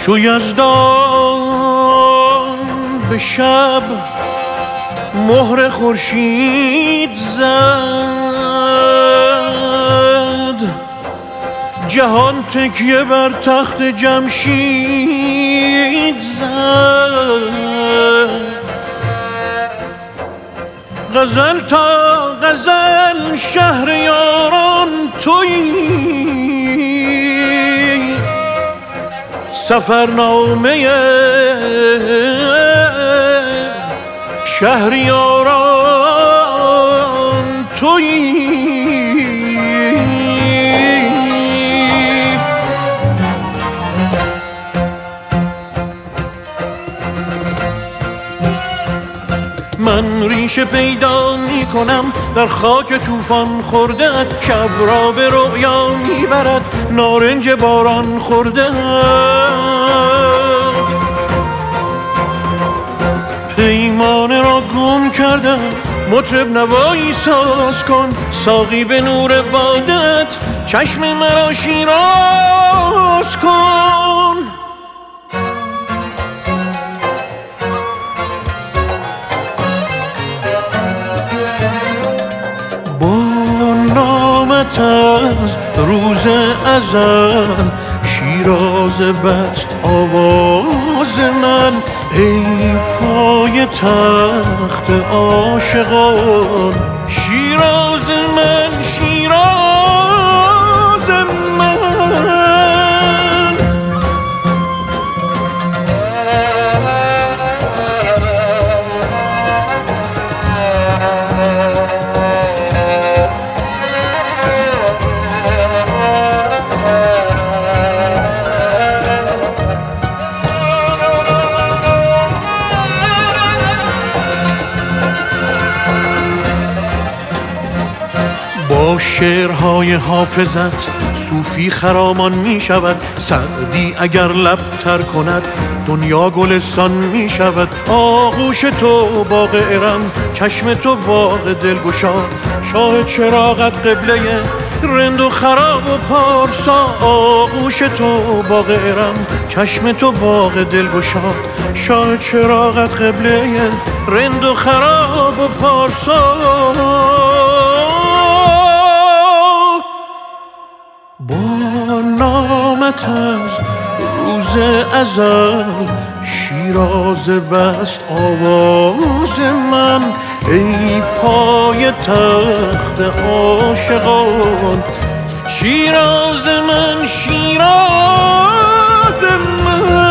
چو یزدان به شب مهر خورشید زد، جهان تکیه بر تخت جمشید زد. غزل تا غزل شهریاران تویی، سفرنامه شهریاران تویی. من ریشه پیدا می کنم در خاک طوفان خورده، شب را به رؤیا می برد نارنج باران خورده. پیمانه را گم کردم مطرب نوایی ساز کن، ساقی به نور بادت چشم مرا شیراز کن. از روز ازل شیراز بست آواز من، ای پای تخت عاشقان شیراز من، شیراز من. با شعرهای حافظت صوفی خرامان می شود، سعدی اگر لب تر کند دنیا گلستان می شود. آغوش تو باغ ارم، چشم تو باغ دلگشا، شاه چراغت قبله رند و خراب و پارسا. آغوش تو باغ ارم، چشم تو باغ دلگشا، شاه چراغت قبله رند و خراب و پارسا. با نامت از روز ازل شیراز بست آواز من، ای پای تخت عاشقان شیراز من، شیراز من.